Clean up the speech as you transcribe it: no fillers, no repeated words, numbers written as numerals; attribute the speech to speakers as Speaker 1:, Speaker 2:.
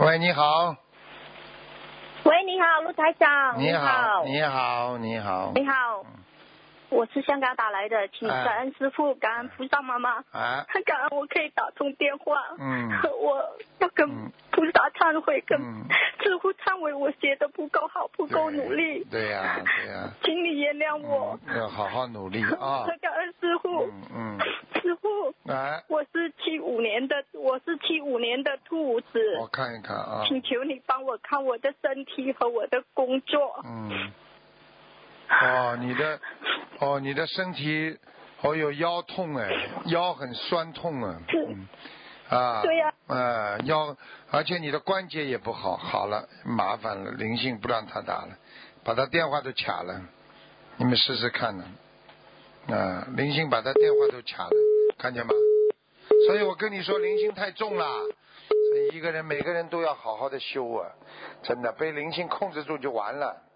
Speaker 1: 喂，你好。
Speaker 2: 喂，你好，陆台长。
Speaker 1: 你好，你好，你好。
Speaker 2: 你好，我是香港打来的，请感恩师父，感恩菩萨妈妈，感恩我可以打通电话。我要跟菩萨忏悔，跟师父忏悔，我写的不够好，不够努力。
Speaker 1: 对呀，对呀。
Speaker 2: 请你原谅我。
Speaker 1: 要好好努力啊！
Speaker 2: 感恩师父。师父。我是75年的兔子。
Speaker 1: 我看一看啊。
Speaker 2: 请求你帮我看我的身体和我的工作。
Speaker 1: 你的身体有腰痛哎，腰很酸痛啊。
Speaker 2: 对呀。
Speaker 1: 腰，而且你的关节也不好，好了，麻烦了，灵性不让他打了，把他电话都卡了，你们试试看呢。灵性把他电话都卡了，看见吗？所以我跟你说，灵性太重了，所以每个人都要好好的修啊，真的被灵性控制住就完了。